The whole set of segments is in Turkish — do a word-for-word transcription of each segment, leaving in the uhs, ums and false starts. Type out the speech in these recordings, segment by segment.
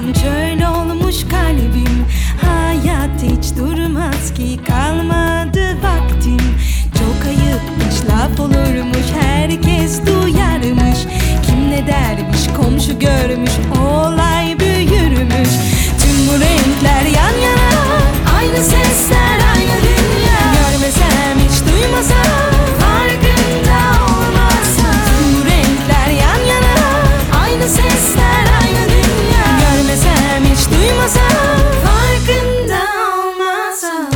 Aman çöl olmuş kalbim, hayat hiç durmaz ki, kalmadı vaktim. Çok ayıpmış, laf olurmuş, herkes duyarmış. Kim ne dermiş, komşu görmüş, olay büyürmüş. Tüm bu renkler yan yana, aynı sesler, aynı dünya. Görmesem hiç duymasam, farkında olmasam. Tüm bu renkler yan yana, aynı sesler, aynı dünya. Görmesem hiç duymasam, farkında olmasam.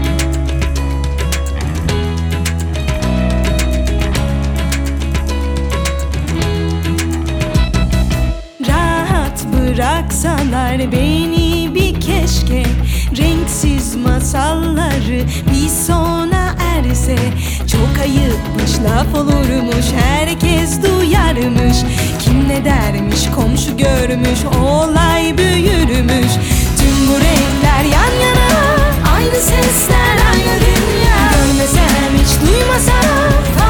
Rahat bıraksalar beni bir keşke, renksiz masalları bir sona erse. Çok ayıpmış, laf olurmuş, herkes duyarmış. Kim ne dermiş, komşu görmüş, olay büyürmüş. Tüm bu renkler yan yana, aynı sesler, aynı dünya. Görmesem hiç duymasam,